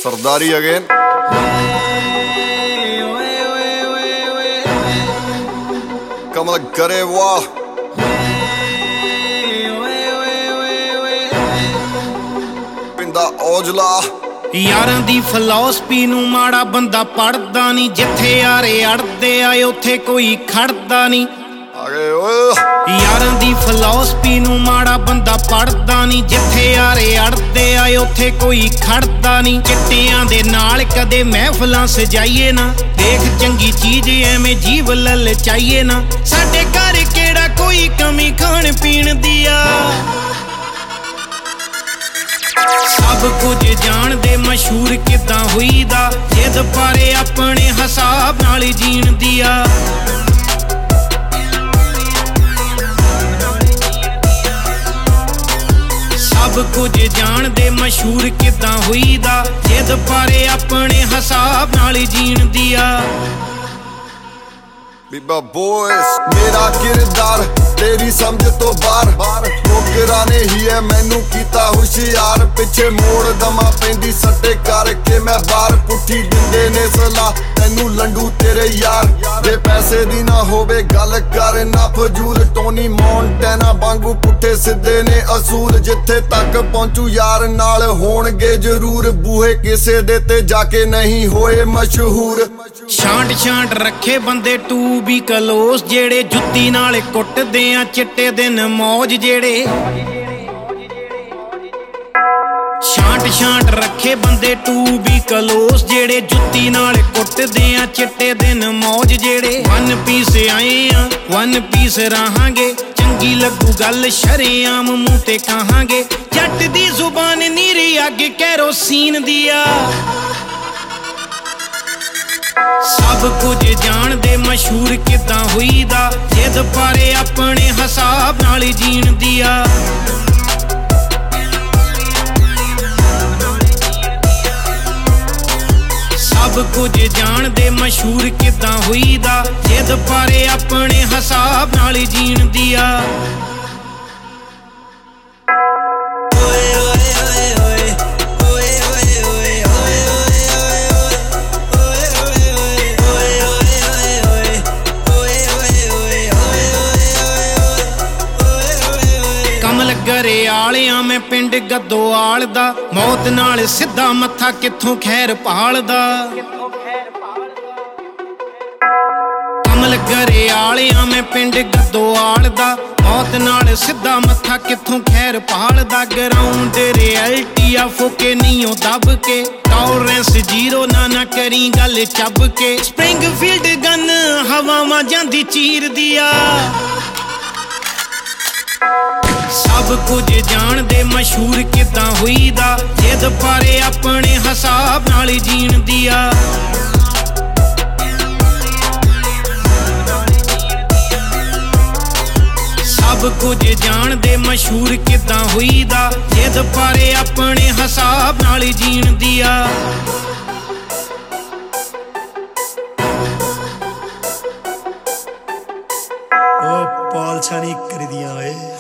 सरदारी again. कमल करे वाह पिंदा औजला। यारां दी philosophy नूं माड़ा बंदा पढ़दा नी, जिथे यारे अड़दे आए उथे कोई खड़दा नी। यारां दी फिलॉसफी नूं माड़ा बंदा पढ़दा नी, जिथे यारे अड़दे आए उथे कोई खड़दा नी। चिट्टियां दे नाल कदे महफिलां सजाइए ना, देख चंगी चीज एवें जीव ललचाइए ना। साडे घर केड़ा कोई कमी खाण पीण दी आ, सब कुछ जाणदे मशहूर किदां होईदा। जिद पारे अपने हिसाब नाल जीण दी आ, सब कुछ जाणदे मशहूर किदां होईदा। जिद पारे अपने हिसाब नाल जीण दी आ। बीबा बॉयज मेरा किरदार तेरी समझ तो बार ठोकरा ने ही है मैनू कीता हुशियार। पिछे मोड़ दमा पैंदी सट्टे करके मैं बार पुठी दिंदे ने सलाह तैनू लंडू तेरे यार। जे पैसे दी ना होवे गल कर ना फजूल, टोनी मोंटेना वांगू पुठे सिद्धे ने असूल। जिथे तक पहुंचू यार नाल होणगे जरूर, बूहे किसे दे ते जाके नहीं होए मशहूर। छांट छांट रखे बंदे टू भी कलोस, जेड़े जुत्ती नाल कुटदे आ चिट्टे दिन मौज जेड़े। छांट छांट रखे बंदे टू भी कलोस, जेड़े जुत्ती नाल कुटदे आ चिट्टे दिन मौज जेड़े। वन पीस आए आ वन पीस रहांगे, चंगी लगू गल शरेआम मूंह ते कहांगे। जट दी जुबान नीरी अग कैरोसीन दिया, सब कुछ जाणदे मशहूर किदां होईदा। जिद पारे अपने हिसाब नाल जीण दी आ, सब कुछ जाणदे मशहूर किदां होईदा। जिद पारे अपने हिसाब नाल जीण दी आ। गरे आलियां मैं पिंड गद्दोआल दा, मौत नाल सिद्धा मत्था कित्थों खैर भालदा। कमल गरे आलियां मैं पिंड गद्दोआल दा, मौत नाल सिद्धा मत्था कित्थों खैर भालदा। ग्राउंड रियलिटी आ फोके नीओ दब के, टॉलरेंस जीरो ना करी गल चब के। स्प्रिंगफील्ड गन हवावां जांदी चीर दिया, सब कुछ जाणदे मशहूर किदां होईदा। जिद पारे अपने हिसाब नाल जीण दी आ, सब कुछ जाणदे मशहूर किदां होईदा। जिद पारे अपने हिसाब नाल जीण दी आ। पालछा नहीं करी दियां ओए।